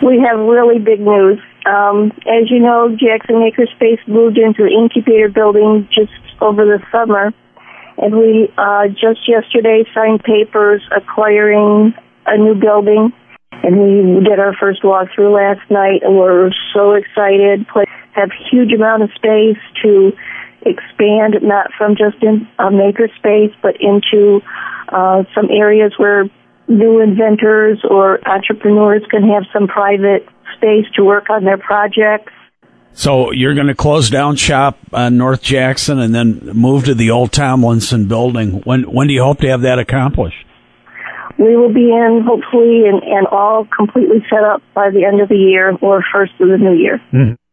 We have really big news. As you know, Jackson Makerspace moved into the incubator building just over the summer, and we just yesterday signed papers acquiring a new building, and we did our first walkthrough last night, and we're so excited. Have huge amount of space to expand, not from just in a makerspace, but into some areas where new inventors or entrepreneurs can have some private space to work on their projects. So you're going to close down shop on North Jackson and then move to the old Tomlinson building. When do you hope to have that accomplished? We will be in, hopefully, and all completely set up by the end of the year or first of the new year. Mm-hmm.